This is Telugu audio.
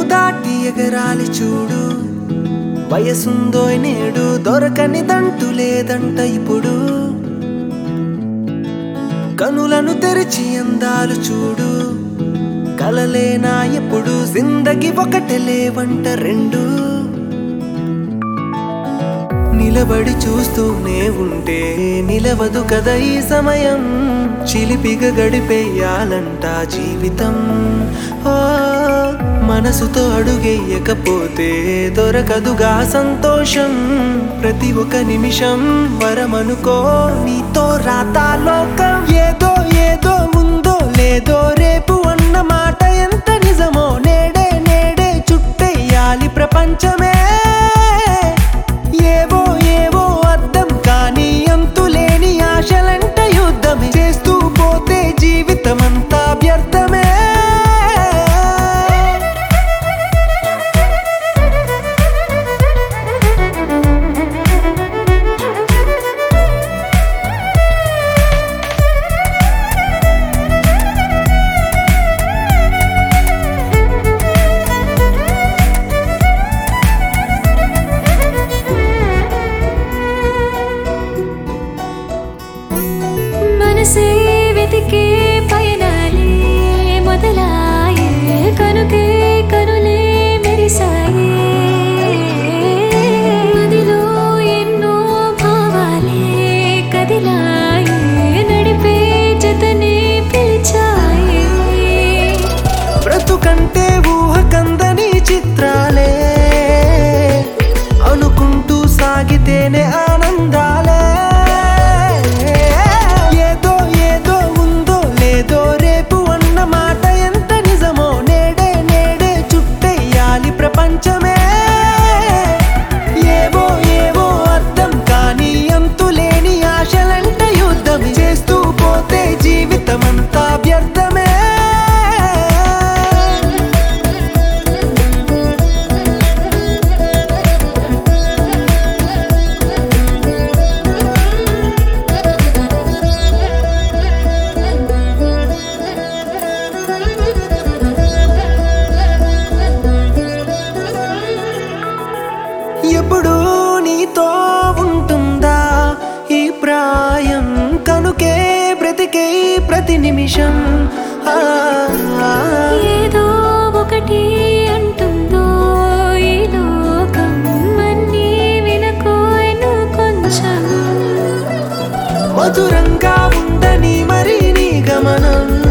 దాటి ఎగరాలి చూడు వయసుందో నేడు దొరకనిదంటూ లేదంట ఇప్పుడు కనులను తెరిచి అందాలు చూడు కలలేనా ఎప్పుడు జిందగి ఒకటే లేవంట రెండు నిలబడి చూస్తూనే ఉంటే నిలవదు కదా ఈ సమయం చిలిపిగా గడిపేయాలంట జీవితం ఓ మనసుతో అడుగేయకపోతే దొరకదుగా సంతోషం ప్రతి ఒక్క నిమిషం వరమనుకో నీతో రాతాలోకం ఏదో ఏదో ఉందో లేదో రేపు అన్న మాట ఎంత నిజమో నేడే నేడే చుట్టేయాలి ప్రపంచమే ఏవో ఏవో అర్థం కానీ అంతులేని ఆశలంట యుద్ధమే చేస్తూ పోతే జీవితమంతా వ్యర్థమే మనసే వెతికే పయనాలే మొదలాయే కనుకే కనులే మెరిసాయే నదిలో ఎన్నో భావాలే కదిలాయే నడిపే జతనే పిలిచాయే బ్రతుకంటే ఊహకందని చిత్రాలే అనుకుంటూ సాగితేనే ఆనందాలే ఏదో ఏదో ఉందో లేదో రేపు అన్న మాట ఎంత నిజమో నేడే నేడే చుట్టేయాలి ప్రపంచమే ఏవో ఏవో అర్థం కానీ అంతులేని ఆశలంట యుద్ధమే చేస్తూ పోతే జీవితమంతా వ్యర్థమే ఎప్పుడు నీతో ఉంటుందా ఈ ప్రాయం కనుకే బ్రతికే ప్రతి నిమిషం ఏదో ఒకటి అంటుందో ఈ లోకం అన్నీ వినకోను కొంచెం మధురంగా ఉందని మరి నీ గమనం